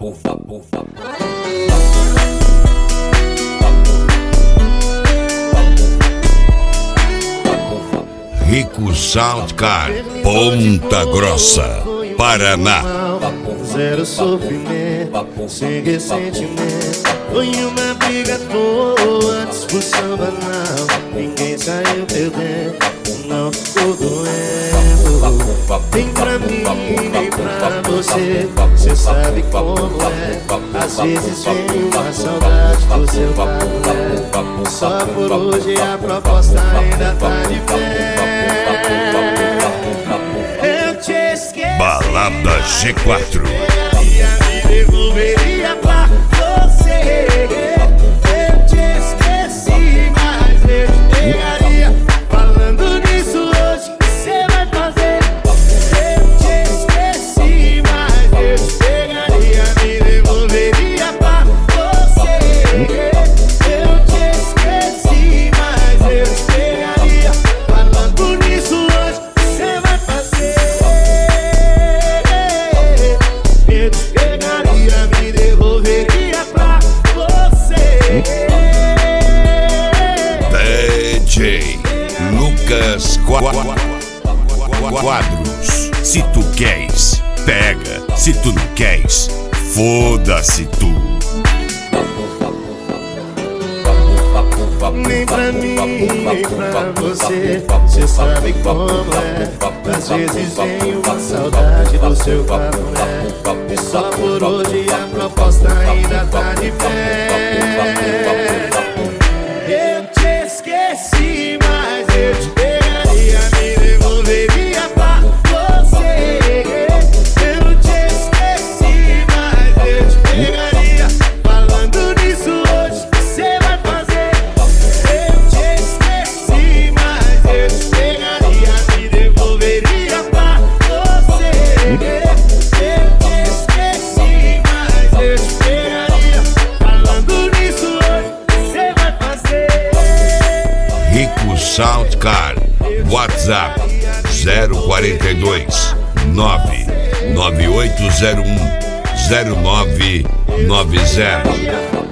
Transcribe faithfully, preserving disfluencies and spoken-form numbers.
Rico Soundcar, Ponta Grossa, Paraná. Zero sofrimento, sem ressentimento. Foi uma briga à toa, discussão banal. Ninguém saiu perdendo, não ficou doendo. Nem pra mim, nem pra você, cê sabe como é. Às vezes vem uma saudade do seu papo. Só por hoje a proposta ainda tá de pé. Eu te esqueci. Balada G quatro. Me devolveria pra você. Eu te esqueci, mas eu te pegaria. Falando nisso hoje, você vai fazer. Eu te esqueci, mas eu te pegaria. Me devolveria pra você. Eu te esqueci, mas eu te pegaria. Falando nisso hoje, você vai fazer. Eu te pegaria, me devolveria pra você. D J Lucas Quadros. Se tu queres, pega. Se tu não queres, foda-se tu. Nem pra mim, nem pra você, cê sabe como é. Às vezes vem uma saudade do seu papo, né? E só por hoje a proposta ainda tá de pé. Eu te esqueci, mas eu te pegaria, me devolveria pra você. Eu te esqueci, mas eu te pegaria. Falando nisso hoje, cê vai fazer. Eu te esqueci, mas eu te pegaria, me devolveria pra você. Eu te esqueci, mas eu te pegaria. Falando nisso hoje, cê vai fazer. Rico Soundcar, WhatsApp zero quarenta e dois nove nove oito zero um zero nove nove zero.